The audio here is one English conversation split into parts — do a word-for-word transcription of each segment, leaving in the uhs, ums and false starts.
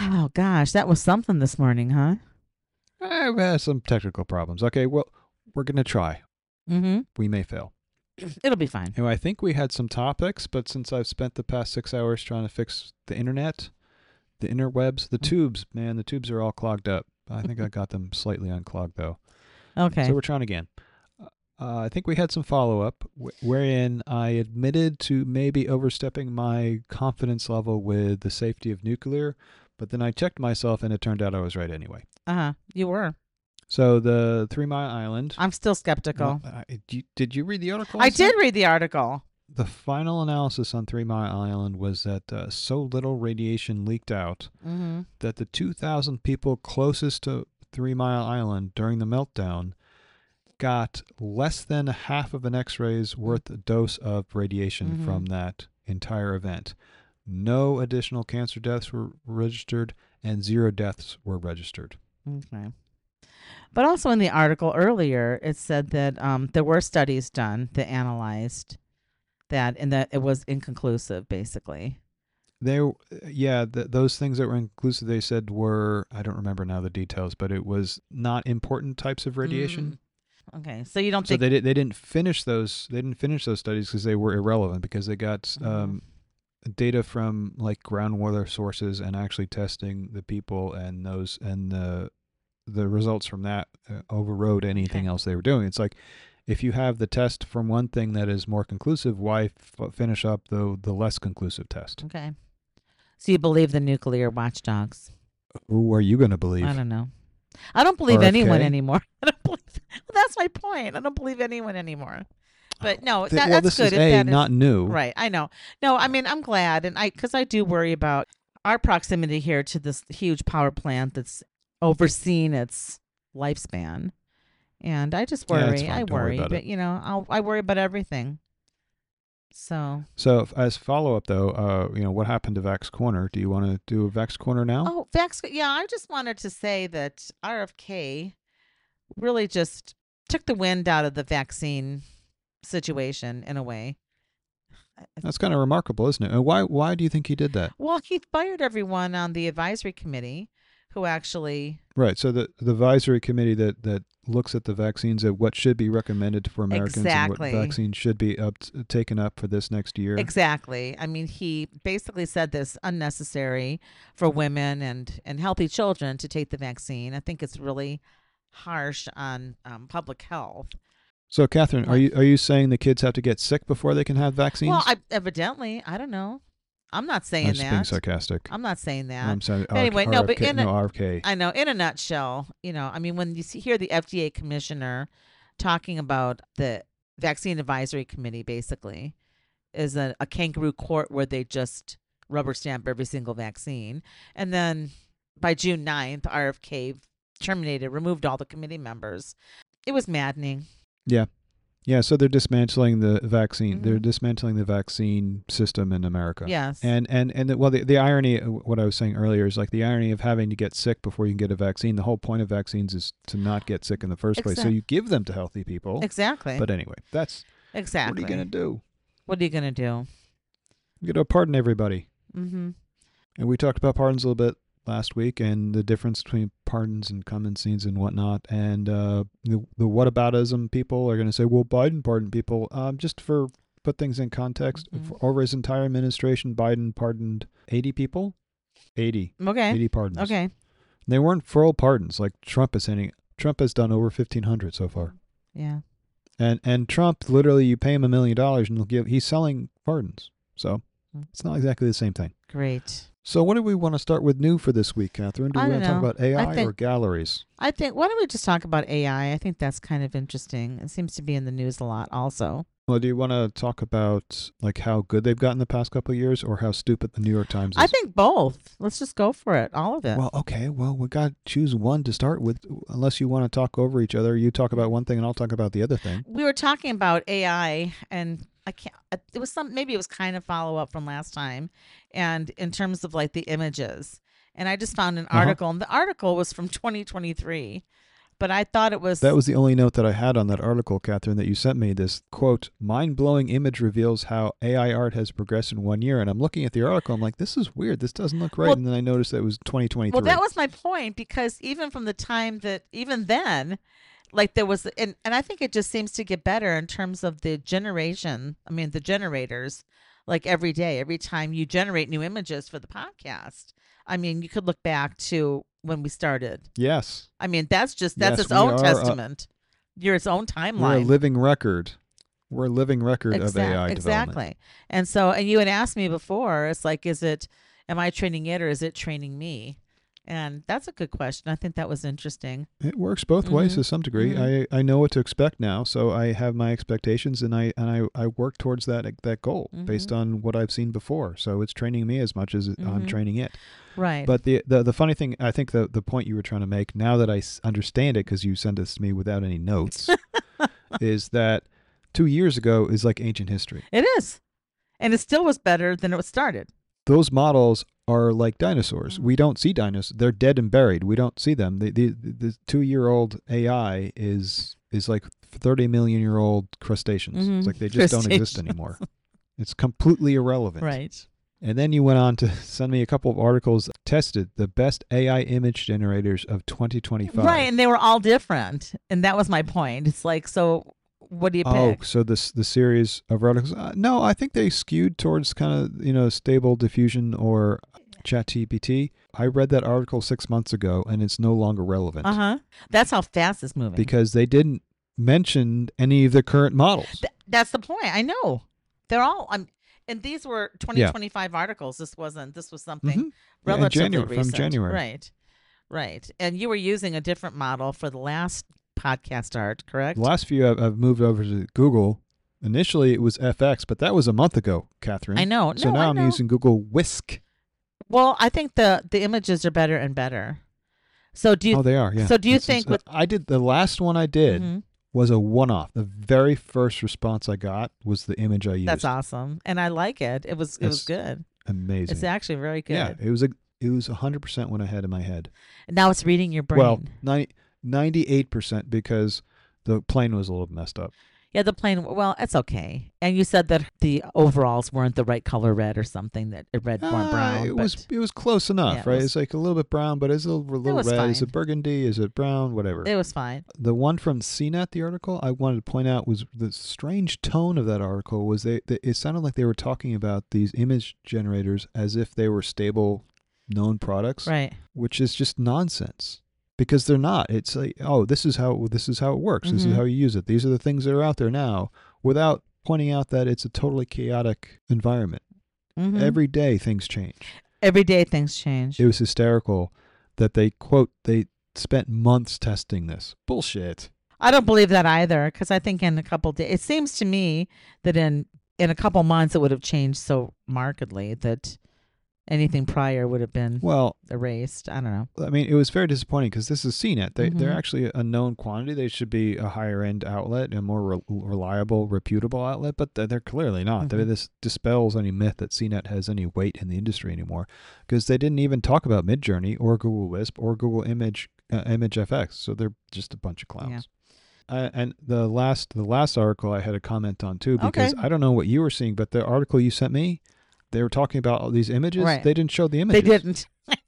Oh gosh, that was something this morning, huh? I've had some technical problems. Okay, well, we're going to try. Mm-hmm. We may fail. It'll be fine. Anyway, I think we had some topics, but since I've spent the past six hours trying to fix the internet, the interwebs, the tubes, man, the tubes are all clogged up. I think I got them slightly unclogged, though. Okay. So we're trying again. Uh, I think we had some follow up w- wherein I admitted to maybe overstepping my confidence level with the safety of nuclear, but then I checked myself and it turned out I was right anyway. Uh-huh. You were. So the Three Mile Island. I'm still Well, skeptical. uh, did, you, did you read the article? I sent? did read the article. The final analysis on Three Mile Island was that uh, so little radiation leaked out Mm-hmm. that the two thousand people closest to Three Mile Island during the meltdown got less than half of an X-ray's worth of dose of radiation Mhm. from that entire event. No additional cancer deaths were registered, and zero deaths were registered. Okay. But also in the article earlier, it said that um, there were studies done that analyzed that and that it was inconclusive, basically. There, yeah, th- those things that were inclusive, they said were, I don't remember now the details, but it was not important types of radiation. Mm. Okay, so you don't So think they did, they didn't finish those they didn't finish those studies because they were irrelevant, because they got Mhm. um, data from like groundwater sources and actually testing the people, and those and the the results from that uh, overrode anything Okay. else they were doing. It's like, if you have the test from one thing that is more conclusive, why f- finish up the the less conclusive test? Okay. So you believe the nuclear watchdogs? Who are you going to believe? I don't know. I don't believe R F K? anyone anymore. I don't believe. Well, that's my point. I don't believe anyone anymore. But no, Th- that, well, that's this good. is if a that is, not new. right. I know. No, I mean I'm glad, and I because I do worry about our proximity here to this huge power plant that's overseeing its lifespan, and I just Yeah, it's worry. fine. I Don't worry worry, about but it. you know, I'll, I worry about everything. So. So, f- as follow up though, uh, you know, what happened to Vax Corner? Do you want to do a Vax Corner now? Oh, Vax. Yeah, I just wanted to say that R F K really just took the wind out of the vaccine situation in a way. That's kind of remarkable, isn't it? And why why do you think he did that? Well, he fired everyone on the advisory committee who actually Right. So the the advisory committee that that looks at the vaccines and what should be recommended for Americans exactly and what vaccines should be up taken up for this next year. exactly. I mean, he basically said this unnecessary for women and and healthy children to take the vaccine. I think it's really harsh on um, public health. So, Catherine, are What? you are you saying the kids have to get sick before they can have vaccines? Well, I evidently I don't know. I'm not saying I'm just being that. sarcastic. I'm not saying that. I'm sorry. But anyway, no, but R F K, in no a, R F K. I know, in a nutshell, you know, I mean, when you see, hear the F D A commissioner talking about the vaccine advisory committee, basically, is a, a kangaroo court where they just rubber stamp every single vaccine. And then by June ninth, R F K terminated, removed all the committee members. It was maddening. Yeah. Yeah, so they're dismantling the vaccine. Mhm. They're dismantling the vaccine system in America. Yes. And and and the, well, the, the irony, what I was saying earlier, is like the irony of having to get sick before you can get a vaccine. The whole point of vaccines is to not get sick in the first place. So Exact- you give them to healthy people. exactly. But anyway, that's exactly. what are you going to do? What are you going to do? You're going to pardon everybody. Mm-hmm. And we talked about pardons a little bit last week, and the difference between pardons and commencines and whatnot. And uh, the the whataboutism people are going to say, well, Biden pardoned people. Um, just for put things in context, Mhm. for, over his entire administration, Biden pardoned eighty people. eighty. Okay. eighty pardons. Okay. They weren't full pardons like Trump is saying. Trump has done over fifteen hundred so far. Yeah. And and Trump, literally, you pay him a million dollars and he'll give. He's selling pardons. So Mm. it's not exactly the same thing. Great. So what do we want to start with new for this week, Catherine? Do I we don't want to talk know. about A I, I think- or galleries? I think, why don't we just talk about A I? I think that's kind of interesting. It seems to be in the news a lot also. Well, do you want to talk about like how good they've gotten the past couple of years, or how stupid the New York Times is? I think both. Let's just go for it. All of it. Well, okay. Well, we got to choose one to start with, unless you want to talk over each other. You talk about one thing, and I'll talk about the other thing. we were talking about A I, and I can't, it was some, maybe it was kind of follow up from last time. And in terms of like the images, and I just found an Uh-huh. article, and the article was from twenty twenty-three. But I thought it was That was the only note that I had on that article, Catherine, that you sent me. This quote, mind-blowing image reveals how A I art has progressed in one year. And I'm looking at the article. I'm like, this is weird. This doesn't look right. Well- and then I noticed that it was twenty twenty-three. Well, that was my point, because even from the time that, even then, like there was, and, and I think it just seems to get better in terms of the generation. I mean, the generators, like every day, every time you generate new images for the podcast. I mean, you could look back to when we started. Yes. I mean, that's just, that's Yes, its we own are, uh, testament. You're its own We're a timeline. living record. We're a living record Exact- of A I development. Exactly. And so, and you had asked me before, it's like, is it, am I training it or is it training me? And that's a good question. I think that was interesting. It works both ways Mhm. to some degree. Mhm. I, I know what to expect now, so I have my expectations, and I and I, I work towards that that goal based Mhm. on what I've seen before. So it's training me as much as it- I'm Mhm. training it. Right. But the, the the funny thing, I think the the point you were trying to make, now that I s- understand it, because you sent this to me without any notes, is that two years ago is like ancient history. it is. And it still was better than it was started. Those models are like dinosaurs. Mhm. We don't see dinosaurs. They're dead and buried. We don't see them. The the, the two-year-old A I is is like thirty million year old crustaceans. Mhm. It's like they just don't exist Crustaceans. anymore. It's completely irrelevant. Right. And then you went on to send me a couple of articles that tested the best A I image generators of twenty twenty-five. Right. And they were all different. And that was my point. It's like, so what do you Oh, pick? so this the series of articles? Uh, no, I think they skewed towards kind of you know Stable Diffusion or ChatGPT. I read that article six months ago, and it's no longer relevant Uh huh. That's how fast it's moving. because they didn't mention any of the current models. Th- that's the point. I know. They're all, I'm, and these were twenty twenty-five articles. This wasn't, this was something Mhm. Yeah, in relatively January- from recent. January. Right. Right. And you were using a different model for the last podcast art, correct? The last few I've, I've moved over to Google. Initially, it was F X, but that was a month ago, Catherine. I know. So no, now I I'm know. using Google Whisk. Well, I think the the images are better and better. So do you? Oh, they are. Yeah. so do you It's- think it's- with- I did the last one I did Mhm. was a one-off. The very first response I got was the image I used. That's awesome, and I like it. It was it was It's good. Amazing. It's actually very good. Yeah, it was a it was one hundred percent what I had in my head. And now it's reading your brain. Well, ninety, ninety-eight percent because the plane was a little messed up. yeah, the plane. Well, it's okay. And you said that the overalls weren't the right color red or something. That it read more Ah, brown. It but was it was close enough, Yeah, it right? was- It's like a little bit brown, but it's a little, little was red. Is fine. it burgundy? Is it brown? Whatever. it was fine. The one from C net, the article I wanted to point out was the strange tone of that article was they, they it sounded like they were talking about these image generators as if they were stable, known products, Right. which is just nonsense because they're not. It's like, oh, this is how this is how it works. This Mhm. is how you use it. These are the things that are out there now, without pointing out that it's a totally chaotic environment. Mhm. Every day things change. Every day things change. It was hysterical that they quote they spent months testing this. Bullshit. I don't believe that either, because I think in a couple days, it seems to me that in in a couple months it would have changed so markedly that anything prior would have been Well, erased. I don't know. I mean, it was very disappointing because this is C net. They, They're Mhm. actually a known quantity. They should be a higher end outlet, a more re- reliable, reputable outlet, but they're, they're clearly not. They- Mhm. This dispels any myth that C net has any weight in the industry anymore because they didn't even talk about Midjourney or Google Wisp or Google Image uh, Image F X. So they're just a bunch of clowns. Uh, and the last the last article I had a comment on too because Okay. I don't know what you were seeing, but the article you sent me, they were talking about all these images. Right. They didn't show the images. They didn't.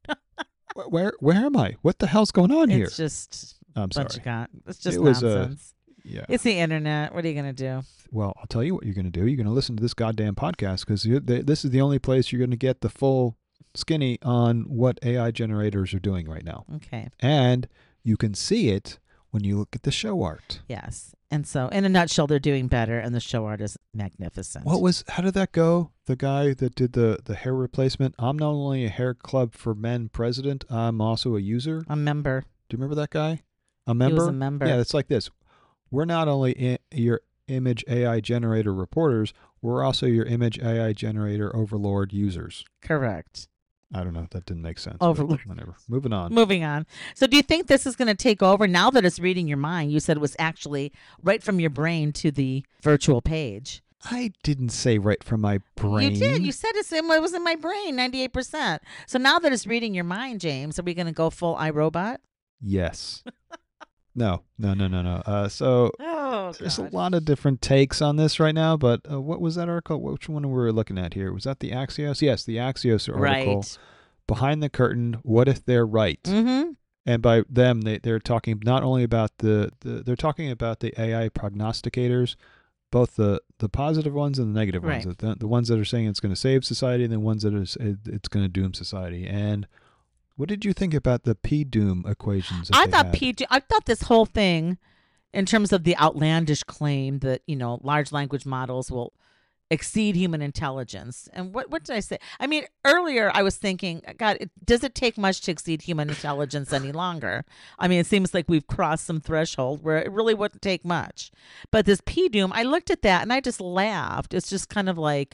Wh- Where where am I? What the hell's going on here? It's just I'm a bunch sorry. of God. It's just It was, uh, nonsense. Yeah. It's the internet. What are you gonna do? Well, I'll tell you what you're going to do. You're going to listen to this goddamn podcast because this is the only place you're going to get the full skinny on what A I generators are doing right now. Okay. And you can see it when you look at the show art. Yes. And so, in a nutshell, they're doing better, and the show art is magnificent. What was, how did that go? The guy that did the, the hair replacement. I'm not only a hair club for men president, I'm also a user. a member? Do you remember that guy? A He member? was a member. Yeah, it's like this. We're not only I- your image A I generator reporters, we're also your image A I generator overlord users. Correct. I don't know. That didn't make sense. but Overlord. Whatever. Moving on. Moving on. So, do you think this is going to take over now that it's reading your mind? You said it was actually right from your brain to the virtual page. I didn't say right from my brain. You did. You said it's in, it was in my brain, ninety-eight percent. So now that it's reading your mind, James, are we going to go full iRobot? Yes. No, no, no, no, no. Uh, so Oh there's a God. lot of different takes on this right now, but uh, what was that article? Which one were we looking at here? Was that the Axios? Yes, the Axios article. Right. Behind the curtain, what if they're right? Mm-hmm. And by them, they, they're talking not only about the, the they're talking about the A I prognosticators, both the, the positive ones and the negative Right. ones. The, the ones that are saying it's going to save society, and the ones that are it's going to doom society. And what did you think about the P doom equations that I they thought had? P G. I thought this whole thing, in terms of the outlandish claim that you know large language models will exceed human intelligence. And what what did I say? I mean, earlier I was thinking, God, it, does it take much to exceed human intelligence any longer? I mean, it seems like we've crossed some threshold where it really wouldn't take much. But this P doom, I looked at that and I just laughed. It's just kind of like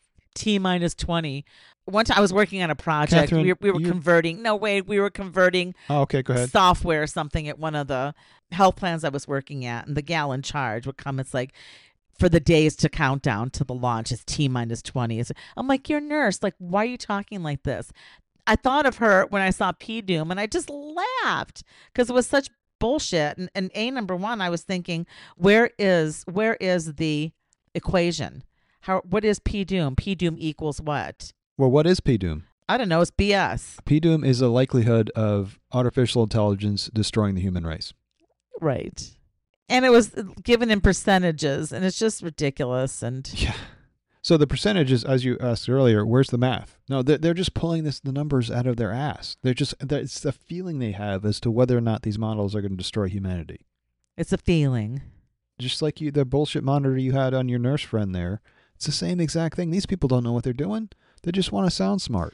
T minus twenty. One time I was working on a project. Catherine, we, were- we were you- converting. No, wait, we were converting Oh, okay, go ahead. software or something at one of the health plans I was working at, and the gal in charge would come. It's like, for the days to count down to the launch is T minus twenty. It's- I'm like, you're a nurse. Like, why are you talking like this? I thought of her when I saw P Doom and I just laughed because it was such bullshit. And, and A, number one, I was thinking, where is where is the equation? How what is P Doom? P Doom equals what? Well, what is P doom? I don't know. It's B S. P doom is a likelihood of artificial intelligence destroying the human race. Right. And it was given in percentages, and it's just ridiculous. And Yeah. So the percentages, as you asked earlier, where's the math? No, they're, they're just pulling this the numbers out of their ass. They're just it's the feeling they have as to whether or not these models are going to destroy humanity. it's a feeling. Just like you, the bullshit monitor you had on your nurse friend there, it's the same exact thing. These people don't know what they're doing. They just want to sound smart.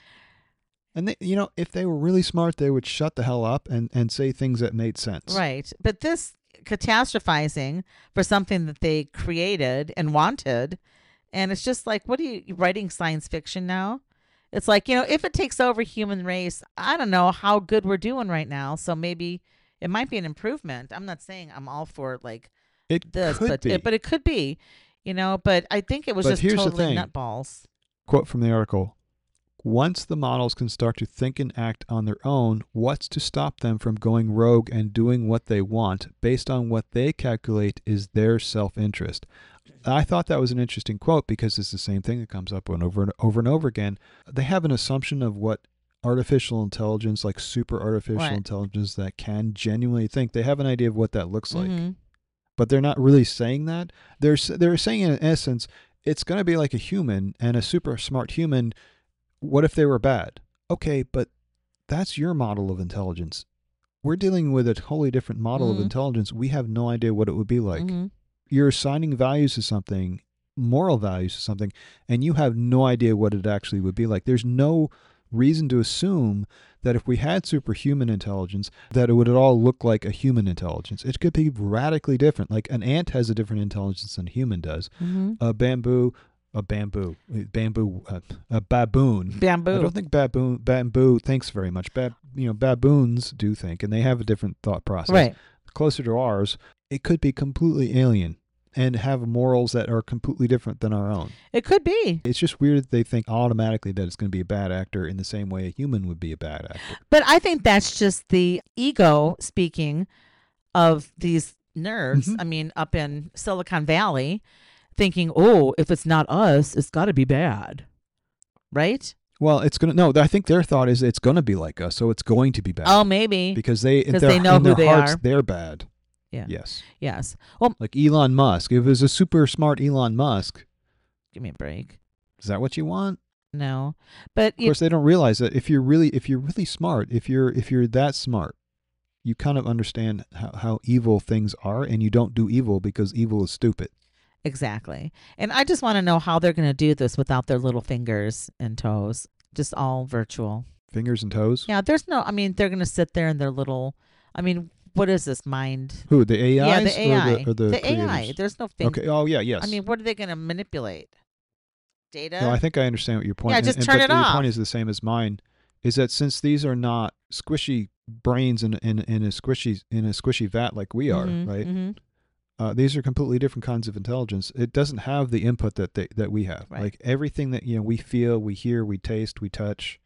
And they, you know, if they were really smart, they would shut the hell up and, and say things that made sense. Right. But this catastrophizing for something that they created and wanted, and it's just like, what are you writing science fiction now? It's like, you know, if it takes over human race, I don't know how good we're doing right now. So maybe it might be an improvement. I'm not saying I'm all for like It this, could but be. it, but it could be, you know. But I think it was But just here's the totally thing. nutballs. Quote from the article. Once the models can start to think and act on their own, what's to stop them from going rogue and doing what they want based on what they calculate is their self-interest? I thought that was an interesting quote because it's the same thing that comes up over and over and over again. They have an assumption of what artificial intelligence, like super artificial Right. intelligence that can genuinely think. They have an idea of what that looks like, Mhm. but they're not really saying that. They're s- they're saying in essence, it's going to be like a human, and a super smart human. What if they were bad? Okay, but that's your model of intelligence. We're dealing with a totally different model Mhm. of intelligence. We have no idea what it would be like. Mhm. You're assigning values to something, moral values to something, and you have no idea what it actually would be like. There's no reason to assume that if we had superhuman intelligence, that it would at all look like a human intelligence. It could be radically different. Like an ant has a different intelligence than a human does. Mhm. A bamboo, a bamboo, bamboo, uh, a baboon. Bamboo. I don't think baboon bamboo thinks very much. Bab, you know, baboons do think, and they have a different thought process. Right. Closer to ours, it could be completely alien and have morals that are completely different than our own. It could be. It's just weird that they think automatically that it's going to be a bad actor in the same way a human would be a bad actor. But I think that's just the ego speaking of these nerds. Mhm. I mean, up in Silicon Valley, thinking, oh, if it's not us, it's got to be bad. Right? Well, it's going to, no, I think their thought is it's going to be like us, so it's going to be bad. Oh, maybe. Because they, in 'Cause their, they know in who their they hearts, are. they're bad. Yeah. Yes. Yes. Well, Like Elon Musk. If it was a super smart Elon Musk, give me a break. is that what you want? No. But Of you, course, they don't realize that if you're really, if you're really smart, if you're, if you're that smart, you kind of understand how, how evil things are, and you don't do evil because evil is stupid. exactly. And I just want to know how they're going to do this without their little fingers and toes. Just all virtual. Fingers and toes. Yeah, there's no, I mean, they're going to sit there in their little, I mean, what is this mind? Who, the A Is? Yeah, the A I. Or the, or the, the A I. creators? There's no finger. Okay. Oh, yeah, yes. I mean, what are they going to manipulate? Data? no, I think I understand what your point Yeah, is. just and, turn but it your off. point is the same as mine, is that since these are not squishy brains in, in, in, a, squishy, in a squishy vat like we are, Mhm, right? mhm. Uh, these are completely different kinds of intelligence. It doesn't have the input that they, that we have. Right. Like everything that you know we feel, we hear, we taste, we touch,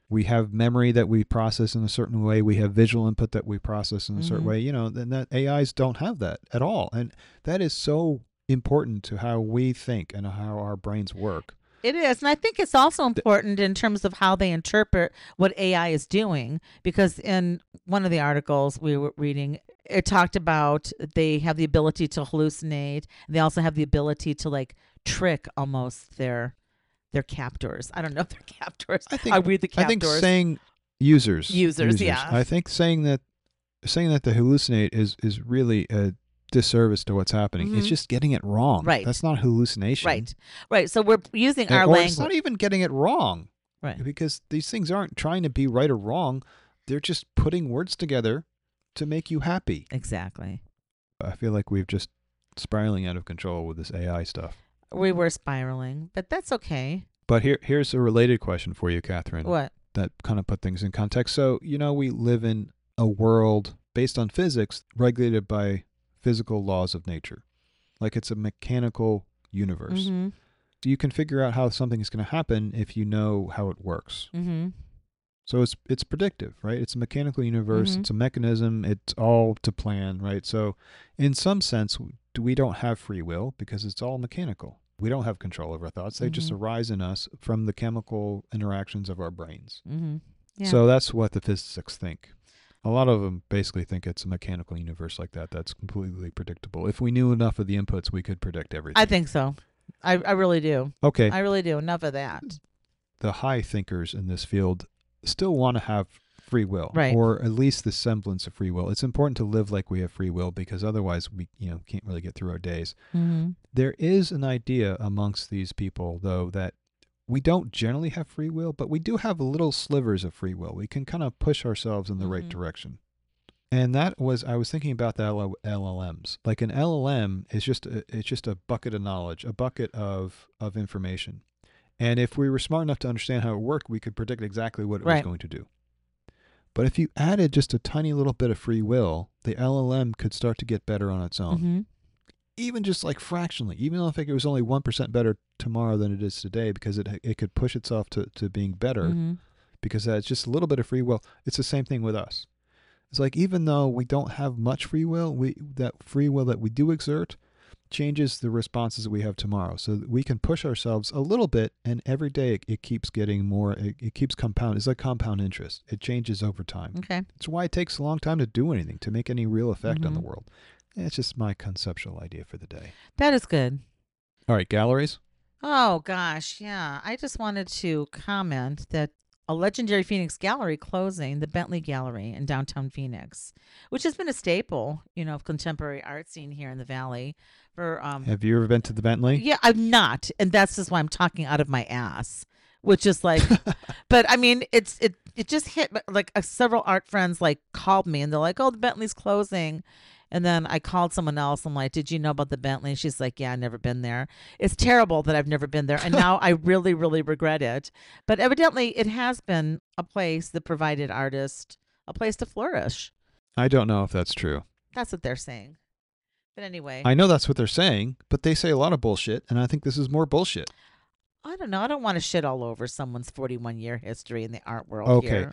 We have memory that we process in a certain way. We have visual input that we process in a certain Mhm. way. You know, then that A Is don't have that at all. And that is so important to how we think and how our brains work. It is. And I think it's also important in terms of how they interpret what A I is doing. Because in one of the articles we were reading, it talked about they have the ability to hallucinate. They also have the ability to like trick almost their their captors. I don't know if they're captors. I think I read the I think captors. saying users Users, yeah. I think saying that saying that they hallucinate is is really a disservice to what's happening. It's Mhm. just getting it wrong. Right. That's not hallucination. Right. Right. So we're using And- our or language. it's not even getting it wrong. Right. Because these things aren't trying to be right or wrong. They're just putting words together to make you happy. Exactly. I feel like we've just spiraling out of control with this A I stuff. We were spiraling, but that's okay. But here, here's a related question for you, Catherine, What? that kind of put things in context. So, you know, we live in a world based on physics regulated by physical laws of nature. Like it's a mechanical universe. Mm-hmm. You can figure out how something is going to happen if you know how it works. Mm-hmm. So it's it's predictive, right? It's a mechanical universe. Mhm. It's a mechanism. It's all to plan, right? So in some sense, we don't have free will because it's all mechanical. We don't have control over our thoughts. They just Mhm. arise in us from the chemical interactions of our brains. Mm-hmm. Yeah. So that's what the physicists think. A lot of them basically think it's a mechanical universe like that. That's completely predictable. If we knew enough of the inputs, we could predict everything. I think so. I, I really do. Okay. I really do. Enough of that. The high thinkers in this field still want to have free will, Right. or at least the semblance of free will. It's important to live like we have free will because otherwise we, you know, can't really get through our days. Mm-hmm. There is an idea amongst these people, though, that we don't generally have free will, but we do have little slivers of free will. We can kind of push ourselves in the right Mhm. direction. And that was, I was thinking about the L L Ms. Like an L L M is just a, it's just a bucket of knowledge, a bucket of, of information. And if we were smart enough to understand how it worked, we could predict exactly what it was Right. going to do. But if you added just a tiny little bit of free will, the L L M could start to get better on its own. Mm-hmm. Even just like fractionally, even though I think it was only one percent better tomorrow than it is today, because it it could push itself to, to being better, Mm-hmm. because that's just a little bit of free will. It's the same thing with us. It's like even though we don't have much free will, we that free will that we do exert changes the responses that we have tomorrow. So that we can push ourselves a little bit, and every day it, it keeps getting more, it, it keeps compound. It's like compound interest. It changes over time. Okay. It's why it takes a long time to do anything, to make any real effect on the Mhm. world. It's just my conceptual idea for the day. That is good. All right, galleries. Oh, gosh. Yeah. I just wanted to comment that a legendary Phoenix gallery closing, the Bentley Gallery in downtown Phoenix, which has been a staple, you know, of contemporary art scene here in the Valley for um Have you ever been to the Bentley? yeah, I'm not, and that's just why I'm talking out of my ass, which is like, but I mean, it's it it just hit like uh, several art friends like called me and they're like, oh, the Bentley's closing, and then I called someone else. I'm like, did you know about the Bentley? And she's like, yeah, I've never been there. It's terrible that I've never been there, and now I really really regret it. But evidently, it has been a place that provided artists a place to flourish. I don't know if that's true. That's what they're saying. But anyway, I know that's what they're saying, but they say a lot of bullshit, and I think this is more bullshit. I don't know. I don't want to shit all over someone's forty-one year history in the art world Okay. here.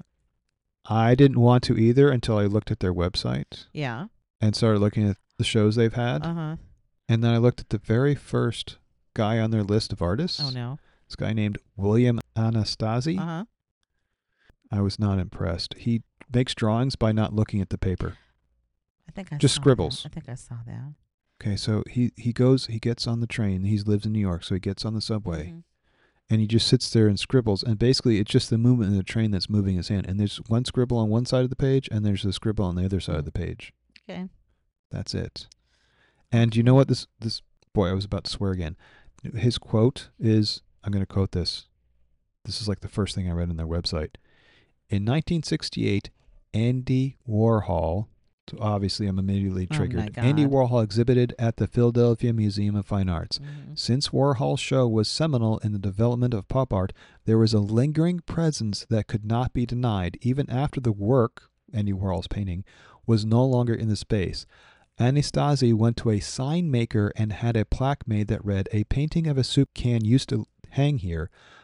I didn't want to either until I looked at their website Yeah. and started looking at the shows they've had. Uh huh. And then I looked at the very first guy on their list of artists. Oh no. This guy named William Anastasi. Uh huh. I was not impressed. He makes drawings by not looking at the paper. I think I Just saw scribbles. That. I think I saw that. Okay, so he, he goes, he gets on the train. He lives in New York, so he gets on the subway. Mhm. And he just sits there and scribbles. And basically, it's just the movement of the train that's moving his hand. And there's one scribble on one side of the page, and there's a scribble on the other side of the page. Okay. That's it. And you know what? This, this boy, I was about to swear again. His quote is, I'm going to quote this. This is like the first thing I read on their website. In nineteen sixty-eight, Andy Warhol, so obviously I'm immediately Oh, my triggered. Andy God. Warhol exhibited at the Philadelphia Museum of Fine Arts. Mhm. Since Warhol's show was seminal in the development of pop art, there was a lingering presence that could not be denied even after the work, Andy Warhol's painting, was no longer in the space. Anastasi went to a sign maker and had a plaque made that read, "A painting of a soup can used to hang here.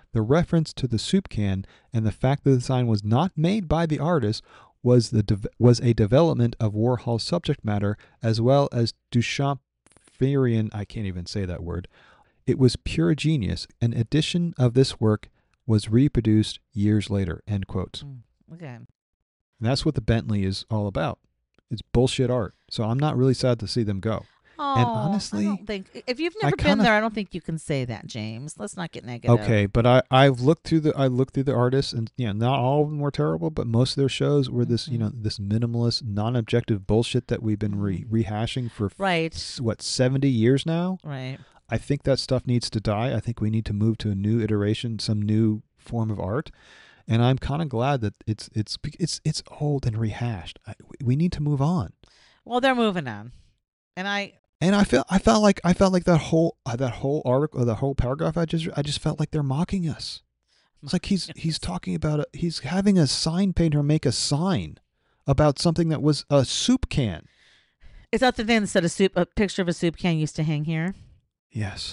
The reference to the soup can and the fact that the sign was not made by the artist was the de- was a development of Warhol's subject matter as well as Duchampian. I can't even say that word. It was pure genius. An edition of this work was reproduced years later. End quote. Mm, okay. And that's what the Bentley is all about. It's bullshit art. So I'm not really sad to see them go. Oh, And honestly, I don't think if you've never been kinda- there, I don't think you can say that, James. Let's not get negative. Okay, but I I've looked through the I looked through the artists, and yeah, not all of them were terrible, but most of their shows were this you Mhm. know this minimalist, non-objective bullshit that we've been re- Mhm. rehashing for f- Right. s- what seventy years now. Right. I think that stuff needs to die. I think we need to move to a new iteration, some new form of art, and I'm kind of glad that it's it's it's it's old and rehashed. I, we need to move on. Well, they're moving on, and I. And I felt I felt like I felt like that whole uh, that whole article, the whole paragraph. I just I just felt like they're mocking us. It's like he's he's talking about a, he's having a sign painter make a sign about something that was a soup can. Is that the thing that said a soup? A picture of a soup can used to hang here. Yes.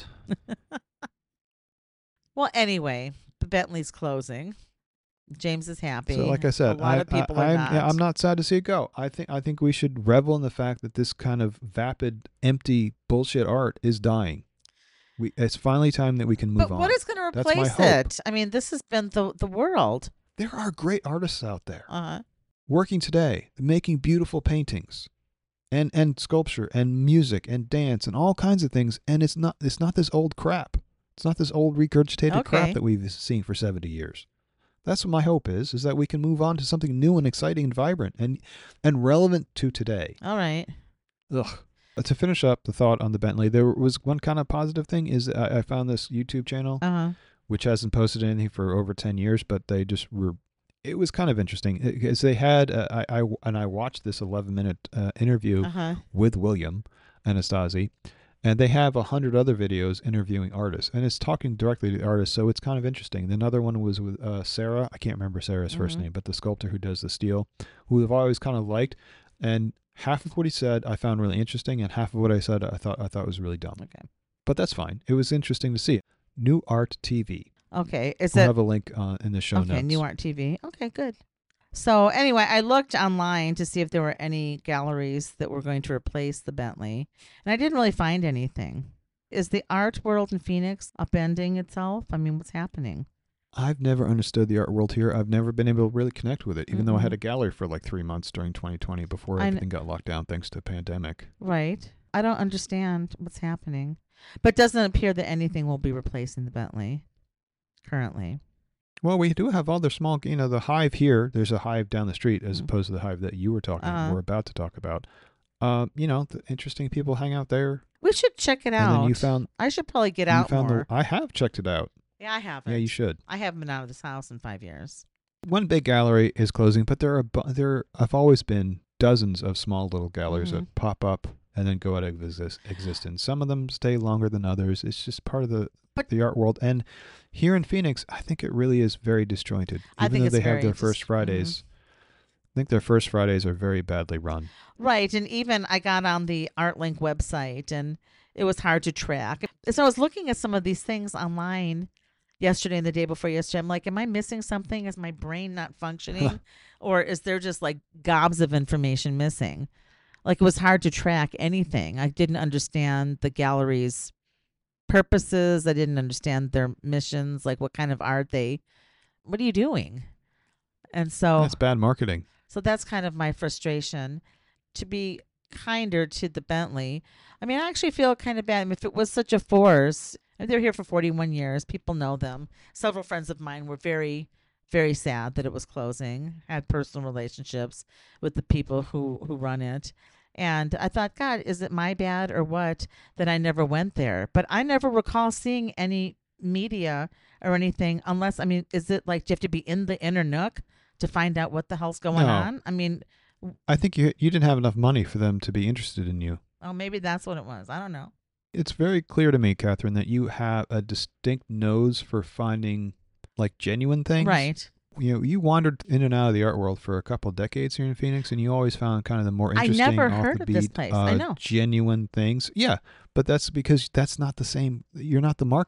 Well, anyway, the Bentley's closing. James is happy. So like I said, a lot I, of people I, are I'm, not. yeah, I'm not sad to see it go. I think I think we should revel in the fact that this kind of vapid, empty bullshit art is dying. We it's finally time that we can move But on. what is going to That's my replace hope. it? I mean, this has been the the world. There are great artists out there Uh-huh. working today, making beautiful paintings, and and sculpture and music and dance and all kinds of things. And it's not it's not this old crap. It's not this old regurgitated Okay. crap that we've seen for seventy years. That's what my hope is: is that we can move on to something new and exciting and vibrant and and relevant to today. All right. Ugh. Uh, To finish up the thought on the Bentley, there was one kind of positive thing is I, I found this YouTube channel Uh huh. which hasn't posted anything for over ten years, but they just were. It was kind of interesting because they had uh, I, I and I watched this eleven minute uh, interview Uh huh. with William Anastasi, and they have a hundred other videos interviewing artists, and it's talking directly to the artists, so it's kind of interesting. Another one was with uh, Sarah. I can't remember Sarah's first Mhm. name, but the sculptor who does the steel, who I've always kind of liked, and half of what he said I found really interesting, and half of what I said I thought I thought was really dumb. Okay. But that's fine. It was interesting to see. New Art T V. Okay. Is We'll it have a link uh, in the show okay? notes. New Art T V. Okay, good. So anyway, I looked online to see if there were any galleries that were going to replace the Bentley, and I didn't really find anything. Is the art world in Phoenix upending itself? I mean, what's happening? I've never understood the art world here. I've never been able to really connect with it, even though I had Mhm. a gallery for like three months during twenty twenty before I kn- everything got locked down thanks to pandemic. Right. I don't understand what's happening, but it doesn't appear that anything will be replacing the Bentley currently. Well, we do have other small, you know, the Hive here. There's a Hive down the street as Mhm. opposed to the Hive that you were talking, Uh-huh. we're about to talk about. Um, you know, the interesting people hang out there. We should check it And out. then you found, I should probably get you out found more. the. I have checked it out. Yeah, I haven't. Yeah, you should. I haven't been out of this house in five years. One big gallery is closing, but there are bu- there have always been dozens of small little galleries Mhm. that pop up and then go out of exist- existence. Some of them stay longer than others. It's just part of the But- the art world. And here in Phoenix, I think it really is very disjointed. Even I think though it's they have very their dis- first Fridays, I think their first Fridays are very badly run. Right, and even I got on the ArtLink website, and it was hard to track. So I was looking at some of these things online yesterday and the day before yesterday. I'm like, am I missing something? Is my brain not functioning? Or is there just like gobs of information missing? Like it was hard to track anything. I didn't understand the gallery's purposes. I didn't understand their missions, like what kind of art they, what are you doing? And so That's bad marketing. so that's kind of my frustration. To be kinder to the Bentley, I mean, I actually feel kind of bad. I mean, if it was such a force, and they're here for forty-one years, people know them. Several friends of mine were very, very sad that it was closing, had personal relationships with the people who, who run it. And I thought, God, is it my bad or what that I never went there? But I never recall seeing any media or anything unless, I mean, is it like, do you have to be in the inner nook to find out what the hell's going No. on? I mean, I think you you didn't have enough money for them to be interested in you. oh, maybe that's what it was. I don't know. It's very clear to me, Catherine, that you have a distinct nose for finding like genuine things. Right. You know, you wandered in and out of the art world for a couple of decades here in Phoenix, and you always found kind of the more I interesting, never off heard the of this beat, place. uh, I know. genuine things. Yeah, but that's because that's not the same. You're not the market.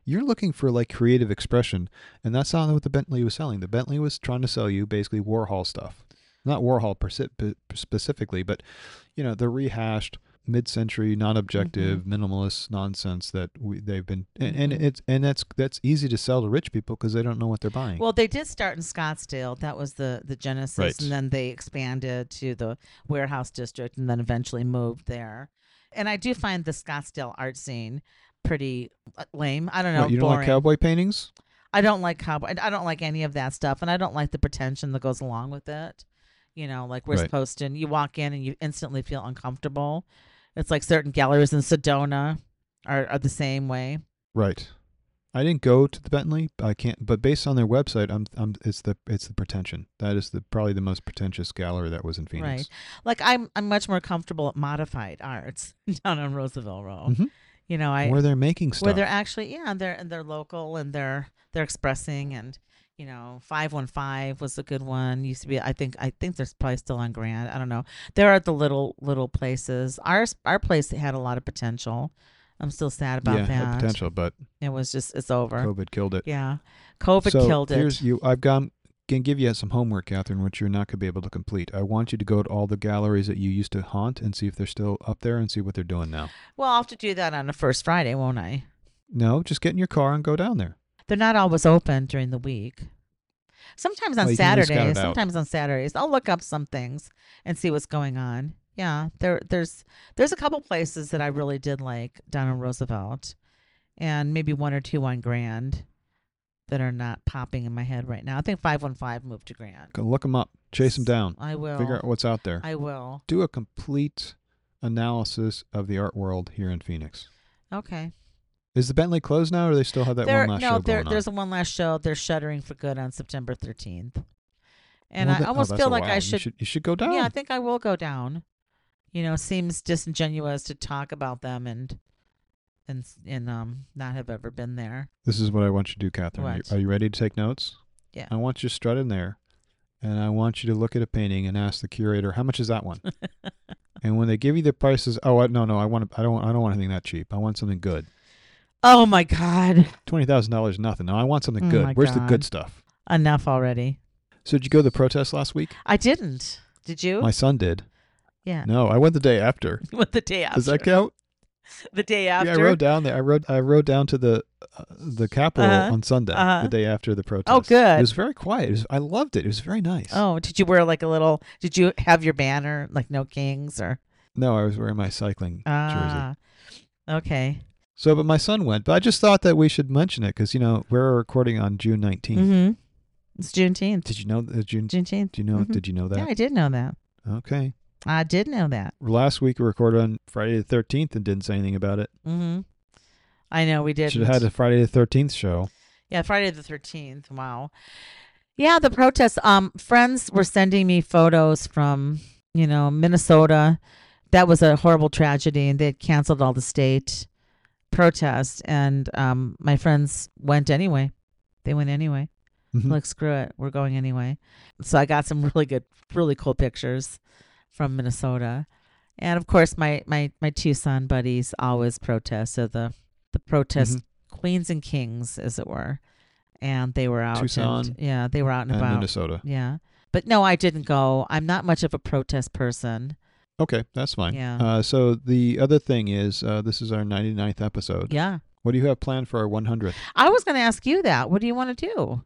You're looking for like creative expression, and that's not what the Bentley was selling. The Bentley was trying to sell you basically Warhol stuff. Not Warhol persi- p- specifically, but you know, the rehashed mid-century, non-objective, Mm-hmm. minimalist nonsense that we, they've been, and, and Mhm. it's and that's that's easy to sell to rich people because they don't know what they're buying. Well, they did start in Scottsdale. That was the the genesis, Right. and then they expanded to the warehouse district, and then eventually moved there. And I do find the Scottsdale art scene pretty uh, lame. I don't know, What, you don't boring. like cowboy paintings? I don't like cowboy. I don't like any of that stuff, and I don't like the pretension that goes along with it. You know, like we're Right. supposed to. You walk in and you instantly feel uncomfortable. It's like certain galleries in Sedona are, are the same way. Right. I didn't go to the Bentley. I can't. But based on their website, I'm. I'm. It's the. It's the pretension. That is the probably the most pretentious gallery that was in Phoenix. Right. Like I'm I'm much more comfortable at Modified Arts down on Roosevelt Road. Mhm. You know, I Where they're making stuff. where they're actually yeah, they're and they're local and they're they're expressing and you know, five one five was a good one. Used to be I think I think there's probably still on Grand. I don't know. There are the little little places. Ours our place had a lot of potential. I'm still sad about yeah, that. had potential, but It was just it's over. COVID killed it. Yeah. COVID so killed here's it. you. I've gone. Can give you some homework, Catherine, which you're not going to be able to complete. I want you to go to all the galleries that you used to haunt and see if they're still up there and see what they're doing now. Well, I'll have to do that on the first Friday, won't I? No, just get in your car and go down there. They're not always open during the week. Sometimes on Well, you can at least scout Saturdays. it out. Sometimes on Saturdays, I'll look up some things and see what's going on. Yeah, there, there's, there's a couple places that I really did like down in Roosevelt, and maybe one or two on Grand that are not popping in my head right now. I think five one five moved to Grand. Go look them up, chase them down, I will. figure out what's out there. I will. Do a complete analysis of the art world here in Phoenix. Okay. Is the Bentley closed now, or do they still have that There, one last no, show there, going on? there's a one last show. They're shuttering for good on September thirteenth, and Well, I that- oh, almost that's feel a like while. I You should. should. You should go down. Yeah, I think I will go down. You know, seems disingenuous to talk about them and and and um not have ever been there. This is what I want you to do, Catherine. Are you, What? are you ready to take notes? Yeah. I want you to strut in there, and I want you to look at a painting and ask the curator, "How much is that one?" And when they give you the prices, oh I, no, no, I want. I don't. I don't want anything that cheap. I want something good. Oh my God! Twenty thousand dollars, nothing. No, I want something Oh good. my Where's the God. good stuff? Enough already. So did you go to the protest last week? I didn't. Did you? My son did. yeah. No, I went the day after. What the day after? Does that count? The day after. Yeah, I rode down there. I rode. I rode down to the uh, the Capitol Uh-huh. on Sunday, Uh-huh. the day after the protest. Oh, good. It was very quiet. It was, I loved it. It was very nice. Oh, did you wear like a little? Did you have your banner like no kings or? No, I was wearing my cycling jersey. Ah. Okay. So, but my son went. But I just thought that we should mention it because you know we're recording on June nineteenth. Mm-hmm. It's Juneteenth. Did you know that June? Juneteenth. Do you know? Mhm. Did you know that? Yeah, I did know that. Okay. I did know that. Last week we recorded on Friday the thirteenth and didn't say anything about it. Mm-hmm. I know we did. Should have had a Friday the thirteenth show. Yeah, Friday the thirteenth. Wow. Yeah, the protests. Um, friends were sending me photos from, you know, Minnesota. That was a horrible tragedy, and they had canceled all the state protests. And um, my friends went anyway. They went anyway. Mhm. Like, screw it, we're going anyway. So I got some really good, really cool pictures from Minnesota. And of course, my my my Tucson buddies always protest. So the the protest Mhm. queens and kings, as it were, and they were out. Tucson and, yeah, they were out and, and about. Minnesota. Yeah, but no, I didn't go. I'm not much of a protest person. Okay, that's fine. Yeah. Uh, so the other thing is, uh, this is our ninety-ninth episode. Yeah, What do you have planned for our one hundredth? I was going to ask you that. What do you want to do?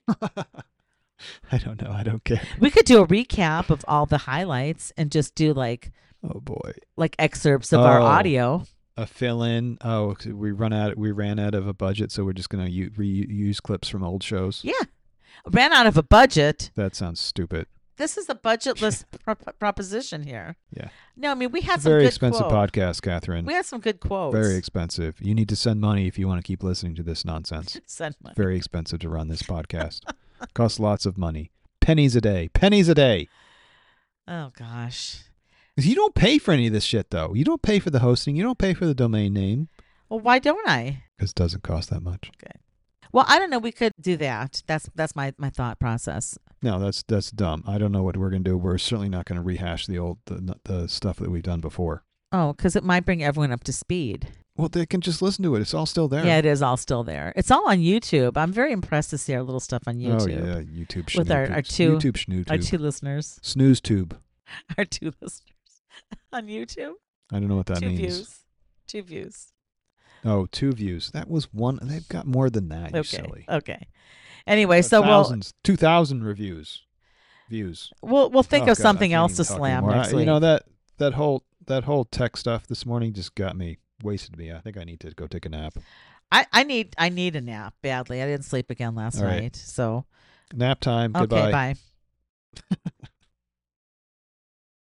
I don't know. I don't care. We could do a recap of all the highlights and just do like Oh boy, like excerpts of our Oh. audio. a fill-in. Oh, we run out. We ran out of a budget, so we're just gonna u- reuse clips from old shows. Yeah, ran out of a budget. That sounds stupid. This is a budgetless pro- proposition here. Yeah. No, I mean we It's had a some very good expensive quote. podcast, Catherine. We had some good quotes. Very expensive. You need to send money if you want to keep listening to this nonsense. Send money. Very expensive to run this podcast. Costs lots of money. Pennies a day. Pennies a day. Oh gosh. You don't pay for any of this shit, though. You don't pay for the hosting. You don't pay for the domain name Well, why don't I? because it doesn't cost that much. Well, I don't know. We could do that. That's that's my, my thought process. No, that's that's dumb. I don't know what we're gonna do. We're certainly not gonna rehash the old the, the stuff that we've done before. Oh, because it might bring everyone up to speed. Well, they can just listen to it. It's all still there. Yeah, it is all still there. It's all on YouTube. I'm very impressed to see our little stuff on YouTube. Oh yeah, YouTube. With our- our two- YouTube schnootube. Our two listeners. Snooze tube. Our two listeners on YouTube. I don't know what that two means. views. Two views. Oh, two views. That was one. They've got more than that. You Okay. silly. Okay. Anyway, Uh, so we'll thousands, two thousand reviews, views. we'll we'll think Oh, of God, I something can't else even to talk slam anymore. next I- week. You know that that whole that whole tech stuff this morning just got me wasted me. I think I need to go take a nap. I, I need I need a nap badly. I didn't sleep again last All right. night. So Nap time. okay, Goodbye. bye.